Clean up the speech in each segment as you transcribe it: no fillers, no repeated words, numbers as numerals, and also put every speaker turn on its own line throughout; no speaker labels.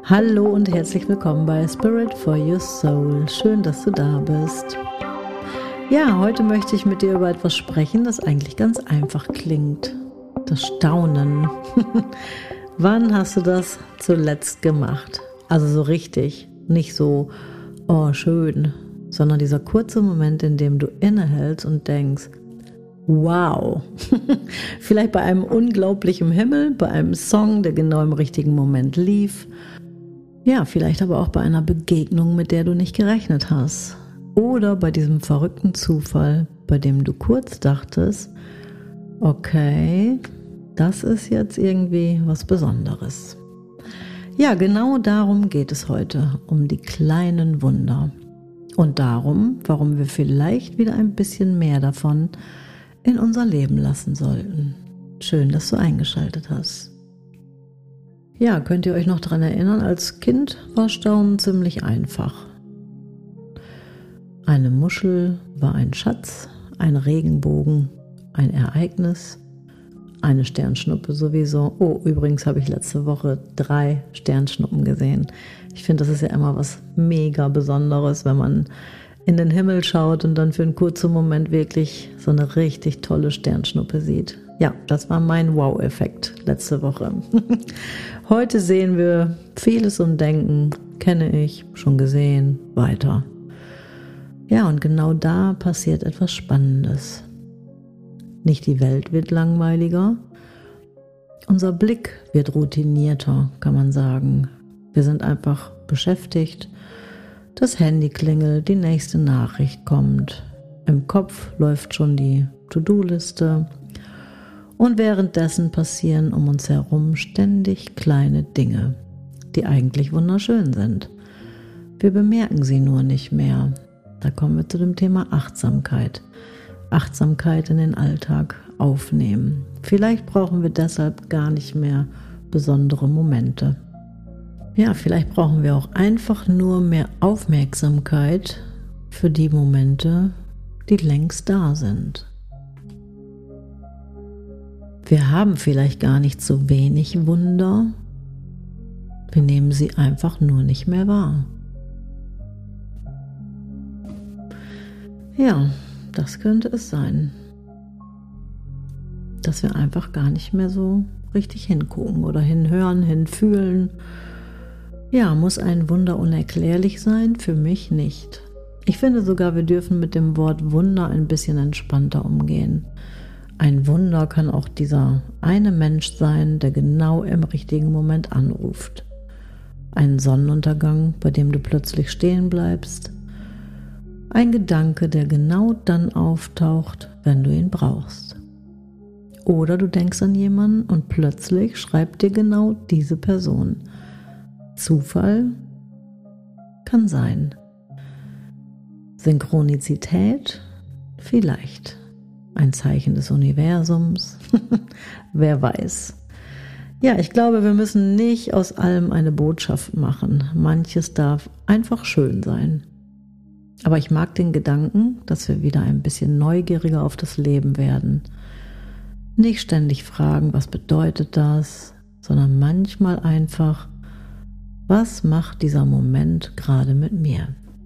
Hallo und herzlich willkommen bei Spirit for Your Soul. Schön, dass du da bist. Ja, heute möchte ich mit dir über etwas sprechen, das eigentlich ganz einfach klingt. Das Staunen. Wann hast du das zuletzt gemacht? Also so richtig, nicht so, oh schön, sondern dieser kurze Moment, in dem du innehältst und denkst, wow. Vielleicht bei einem unglaublichen Himmel, bei einem Song, der genau im richtigen Moment lief. Ja, vielleicht aber auch bei einer Begegnung, mit der du nicht gerechnet hast. Oder bei diesem verrückten Zufall, bei dem du kurz dachtest, okay, das ist jetzt irgendwie was Besonderes. Ja, genau darum geht es heute, um die kleinen Wunder. Und darum, warum wir vielleicht wieder ein bisschen mehr davon in unser Leben lassen sollten. Schön, dass du eingeschaltet hast. Ja, könnt ihr euch noch daran erinnern, als Kind war Staunen ziemlich einfach. Eine Muschel war ein Schatz, ein Regenbogen, ein Ereignis, eine Sternschnuppe sowieso. Oh, übrigens habe ich letzte Woche 3 Sternschnuppen gesehen. Ich finde, das ist ja immer was mega Besonderes, wenn man in den Himmel schaut und dann für einen kurzen Moment wirklich so eine richtig tolle Sternschnuppe sieht. Ja, das war mein Wow-Effekt letzte Woche. Heute sehen wir vieles und denken, kenne ich, schon gesehen, weiter. Ja, und genau da passiert etwas Spannendes. Nicht die Welt wird langweiliger, unser Blick wird routinierter, kann man sagen. Wir sind einfach beschäftigt, das Handy klingelt, die nächste Nachricht kommt, im Kopf läuft schon die To-Do-Liste und währenddessen passieren um uns herum ständig kleine Dinge, die eigentlich wunderschön sind. Wir bemerken sie nur nicht mehr. Da kommen wir zu dem Thema Achtsamkeit. Achtsamkeit in den Alltag aufnehmen. Vielleicht brauchen wir deshalb gar nicht mehr besondere Momente. Ja, vielleicht brauchen wir auch einfach nur mehr Aufmerksamkeit für die Momente, die längst da sind. Wir haben vielleicht gar nicht so wenig Wunder, wir nehmen sie einfach nur nicht mehr wahr. Ja, das könnte es sein, dass wir einfach gar nicht mehr so richtig hingucken oder hinhören, hinfühlen. Ja, muss ein Wunder unerklärlich sein? Für mich nicht. Ich finde sogar, wir dürfen mit dem Wort Wunder ein bisschen entspannter umgehen. Ein Wunder kann auch dieser eine Mensch sein, der genau im richtigen Moment anruft. Ein Sonnenuntergang, bei dem du plötzlich stehen bleibst. Ein Gedanke, der genau dann auftaucht, wenn du ihn brauchst. Oder du denkst an jemanden und plötzlich schreibt dir genau diese Person. Zufall? Kann sein. Synchronizität? Vielleicht. Ein Zeichen des Universums? Wer weiß. Ja, ich glaube, wir müssen nicht aus allem eine Botschaft machen. Manches darf einfach schön sein. Aber ich mag den Gedanken, dass wir wieder ein bisschen neugieriger auf das Leben werden. Nicht ständig fragen, was bedeutet das, sondern manchmal einfach, was macht dieser Moment gerade mit mir?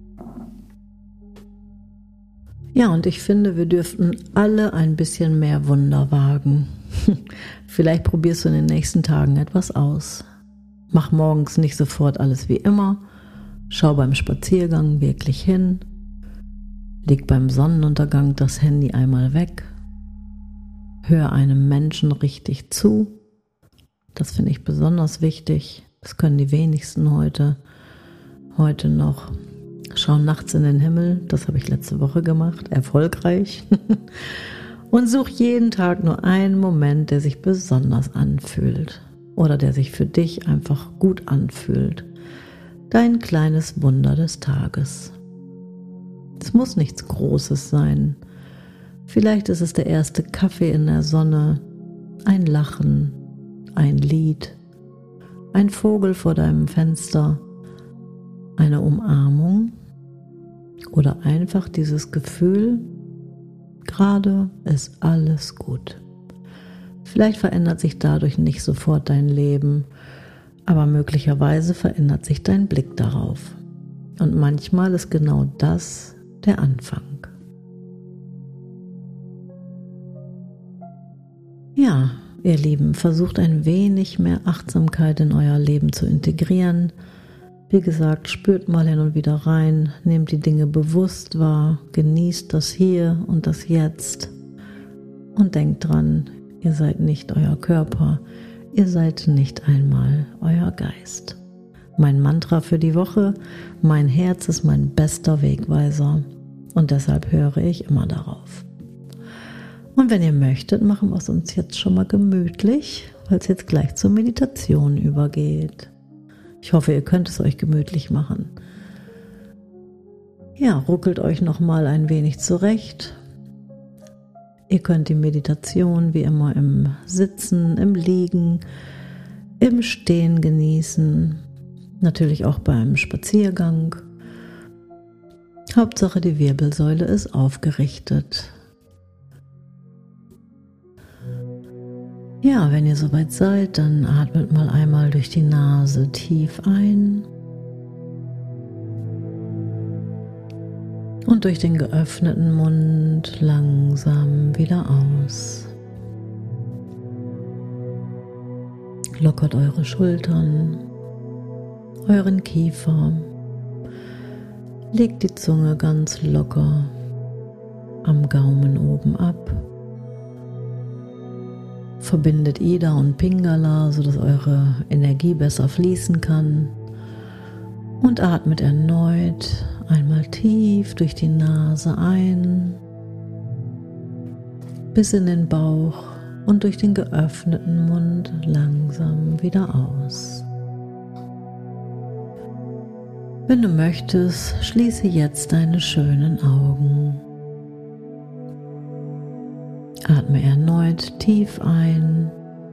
Ja, und ich finde, wir dürften alle ein bisschen mehr Wunder wagen. Vielleicht probierst du in den nächsten Tagen etwas aus. Mach morgens nicht sofort alles wie immer. Schau beim Spaziergang wirklich hin. Leg beim Sonnenuntergang das Handy einmal weg. Hör einem Menschen richtig zu. Das finde ich besonders wichtig. Das können die wenigsten heute noch. Schau nachts in den Himmel, das habe ich letzte Woche gemacht, erfolgreich. Und such jeden Tag nur einen Moment, der sich besonders anfühlt oder der sich für dich einfach gut anfühlt. Dein kleines Wunder des Tages. Es muss nichts Großes sein. Vielleicht ist es der erste Kaffee in der Sonne, ein Lachen, ein Lied, ein Vogel vor deinem Fenster, eine Umarmung oder einfach dieses Gefühl, gerade ist alles gut. Vielleicht verändert sich dadurch nicht sofort dein Leben, Aber möglicherweise verändert sich dein Blick darauf. Und manchmal ist genau das der Anfang. Ja, ihr Lieben, versucht ein wenig mehr Achtsamkeit in euer Leben zu integrieren. Wie gesagt, spürt mal hin und wieder rein, nehmt die Dinge bewusst wahr, genießt das Hier und das Jetzt und denkt dran, ihr seid nicht euer Körper, ihr seid nicht einmal euer Geist. Mein Mantra für die Woche: Mein Herz ist mein bester Wegweiser und deshalb höre ich immer darauf. Und wenn ihr möchtet, machen wir es uns jetzt schon mal gemütlich, weil es jetzt gleich zur Meditation übergeht. Ich hoffe, ihr könnt es euch gemütlich machen. Ja, ruckelt euch noch mal ein wenig zurecht. Ihr könnt die Meditation wie immer im Sitzen, im Liegen, im Stehen genießen. Natürlich auch beim Spaziergang. Hauptsache, die Wirbelsäule ist aufgerichtet. Ja, wenn ihr soweit seid, dann atmet mal einmal durch die Nase tief ein und durch den geöffneten Mund langsam wieder aus. Lockert eure Schultern, euren Kiefer, legt die Zunge ganz locker am Gaumen oben ab. Verbindet Ida und Pingala, sodass eure Energie besser fließen kann. Und atmet erneut einmal tief durch die Nase ein, bis in den Bauch und durch den geöffneten Mund langsam wieder aus. Wenn du möchtest, schließe jetzt deine schönen Augen. Atme erneut tief ein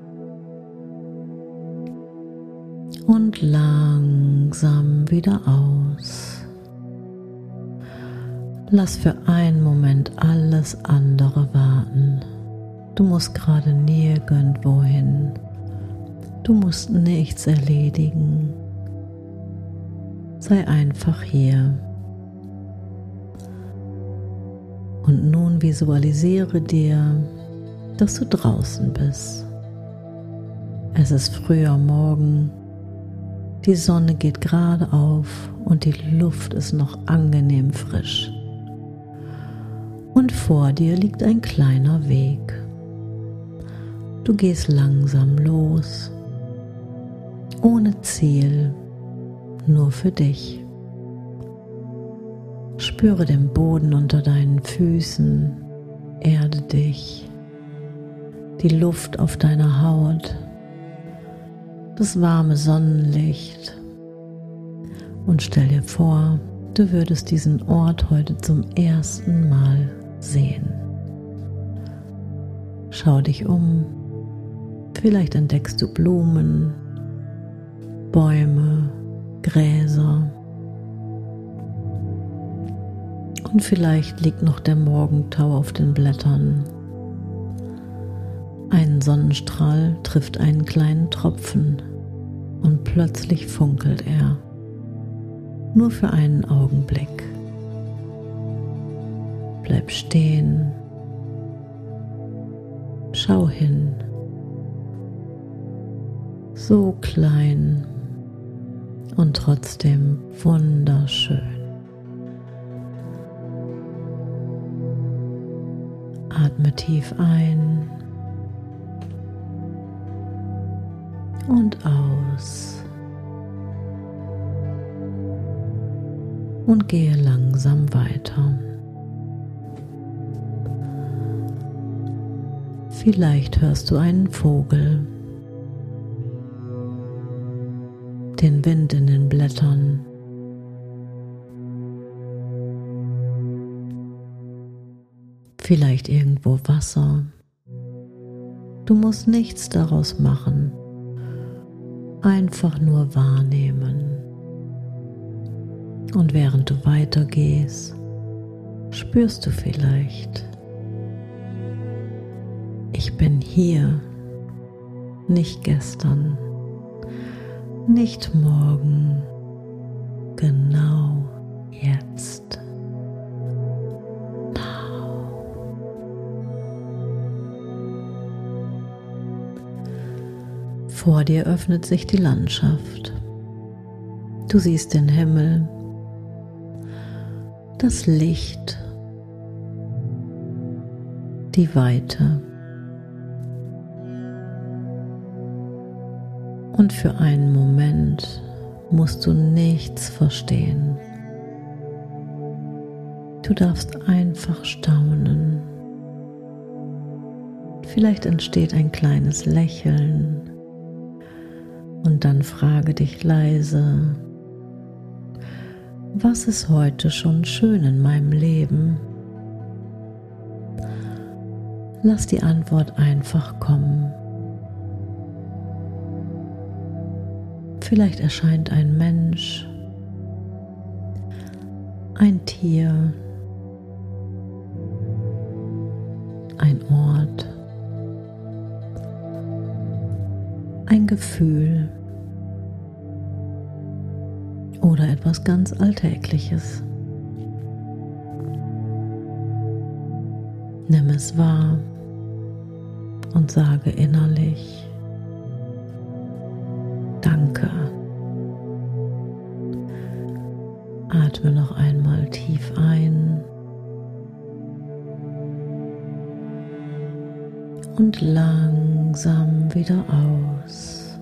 und langsam wieder aus. Lass für einen Moment alles andere warten. Du musst gerade nirgendwo hin. Du musst nichts erledigen. Sei einfach hier. Und nun visualisiere dir, dass du draußen bist. Es ist früher Morgen, die Sonne geht gerade auf und die Luft ist noch angenehm frisch. Und vor dir liegt ein kleiner Weg. Du gehst langsam los, ohne Ziel, nur für dich. Spüre den Boden unter deinen Füßen, erde dich, die Luft auf deiner Haut, das warme Sonnenlicht und stell dir vor, du würdest diesen Ort heute zum ersten Mal sehen. Schau dich um, vielleicht entdeckst du Blumen, Bäume, Gräser. Und vielleicht liegt noch der Morgentau auf den Blättern. Ein Sonnenstrahl trifft einen kleinen Tropfen und plötzlich funkelt er. Nur für einen Augenblick. Bleib stehen. Schau hin. So klein und trotzdem wunderschön. Atme tief ein und aus und gehe langsam weiter. Vielleicht hörst du einen Vogel, den Wind in den Blättern. Vielleicht irgendwo Wasser. Du musst nichts daraus machen, einfach nur wahrnehmen. Und während du weitergehst, spürst du vielleicht: Ich bin hier, nicht gestern. nicht morgen, genau jetzt. Vor dir öffnet sich die Landschaft. Du siehst den Himmel, das Licht, die Weite. Und für einen Moment musst du nichts verstehen. Du darfst einfach staunen. Vielleicht entsteht ein kleines Lächeln. Und dann frage dich leise: Was ist heute schon schön in meinem Leben? Lass die Antwort einfach kommen. Vielleicht erscheint ein Mensch, ein Tier, ein Ort, ein Gefühl oder etwas ganz Alltägliches. Nimm es wahr und sage innerlich: Danke. Atme noch einmal tief ein und langsam wieder aus.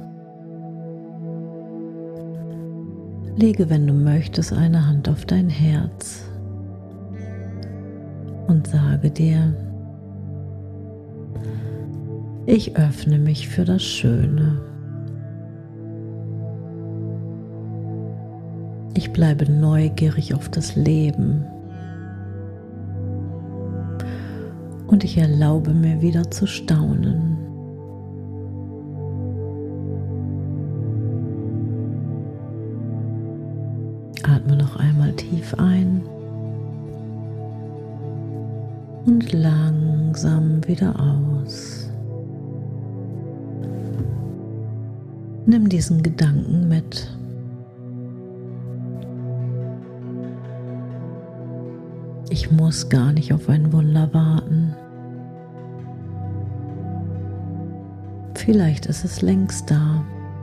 Lege, wenn du möchtest, eine Hand auf dein Herz und sage dir: Ich öffne mich für das Schöne. Ich bleibe neugierig auf das Leben und ich erlaube mir wieder zu staunen. Atme noch einmal tief ein und langsam wieder aus. Nimm diesen Gedanken mit. Ich muss gar nicht auf ein Wunder warten. Vielleicht ist es längst da.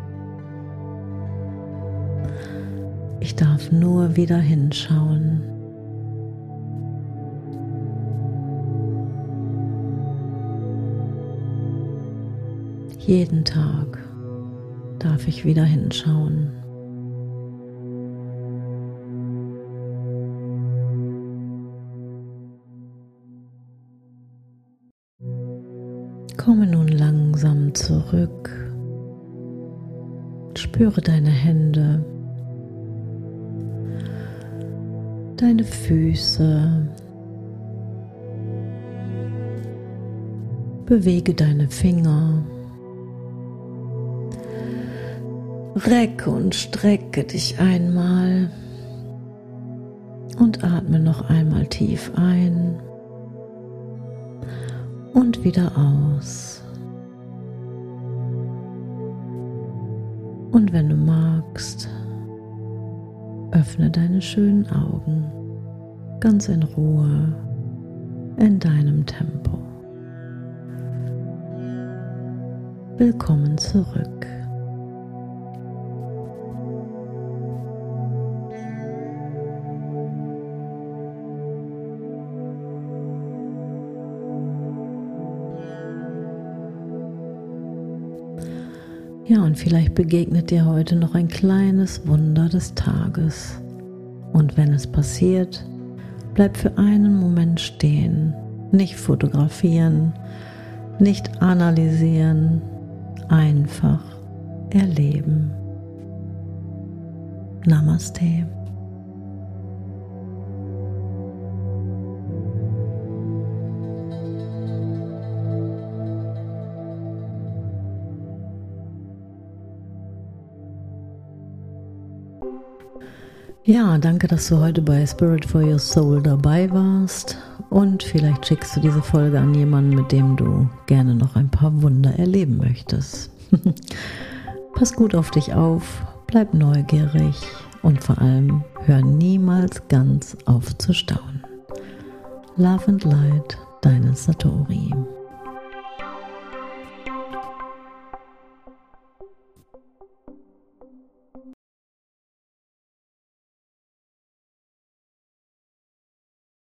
Ich darf nur wieder hinschauen. Jeden Tag darf ich wieder hinschauen. Komme nun langsam zurück. Spüre deine Hände, deine Füße. Bewege deine Finger. Recke und strecke dich einmal und atme noch einmal tief ein und wieder aus. Und wenn du magst, öffne deine schönen Augen ganz in Ruhe in deinem Tempo. Willkommen zurück. Ja, und vielleicht begegnet dir heute noch ein kleines Wunder des Tages. Und wenn es passiert, bleib für einen Moment stehen. Nicht fotografieren, nicht analysieren, einfach erleben. Namaste. Ja, danke, dass du heute bei Spirit for Your Soul dabei warst und vielleicht schickst du diese Folge an jemanden, mit dem du gerne noch ein paar Wunder erleben möchtest. Pass gut auf dich auf, bleib neugierig und vor allem hör niemals ganz auf zu staunen. Love and Light, deine Satori.